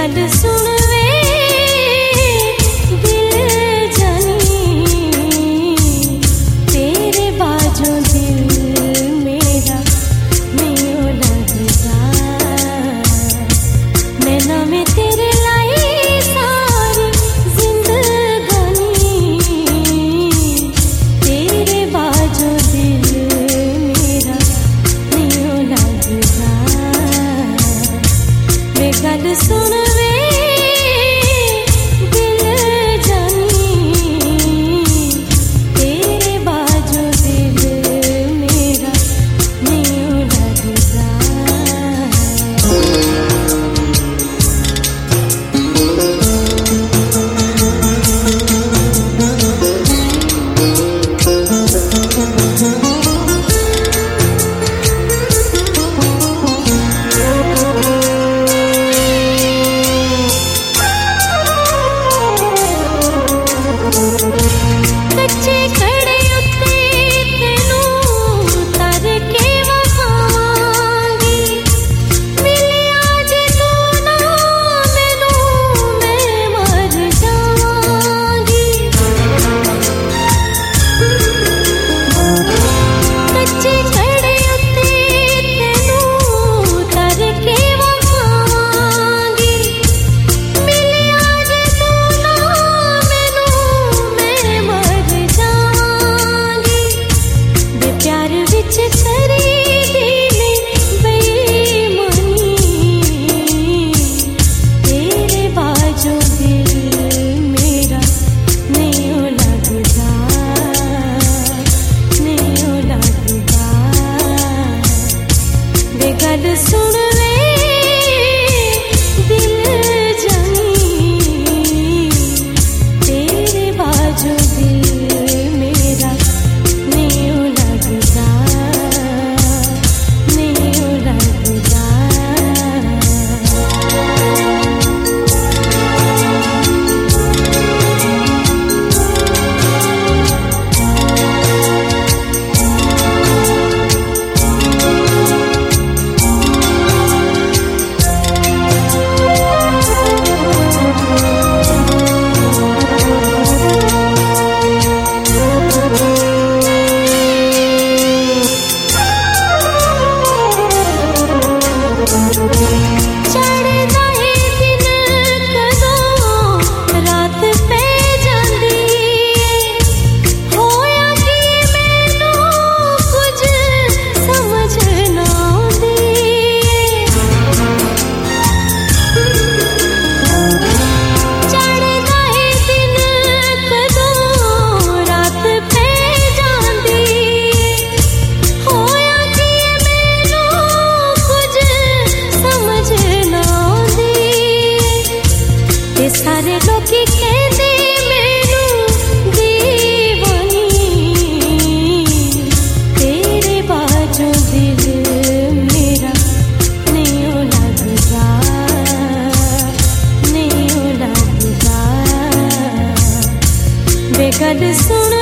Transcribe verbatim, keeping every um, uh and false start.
गल सुन वे दिल जानी, तेरे बाजू दिल मेरा नहीं लगदा। नैना में तेरे लाई सारी जिंदगानी, तेरे बाजू दिल मेरा नहीं लगदा। वे गल सुन वे दिल जानी, तेरे बाजू दिल मेरा नहीं लगदा। कच्चे खड़े उत्ते तेनू तर के वखावांगी, मिलिया जे तू ना मैनू मैं मर जावांगी। कच्चे खड़े उत्ते तेनू तर के वखावांगी, मिलिया जे तू ना मैनू मैं मर जावांगी। वे प्यार विच खरीदी ने बेईमानी, तेरे बाजू दिल मेरा नहीं लगदा, नहीं लगदा। वे गल सुन वे दिल जानी, तेरे बाजू दिल मेरा नहीं लगदा, नहीं लगदा। चढ़दा है दिन कदों रात पे जांदी, होया कि मैनू कुछ समझ ना आंदी। चढ़दा है दिन कदों रात पे जांदी, होया कि मैनू कुछ समझ ना आंदी। ते सारे लोकी कहंदे मैनू दीवानी, तेरे बाजू दिल मेरा नहीं लगदा, नहीं लगदा। वे गल सुन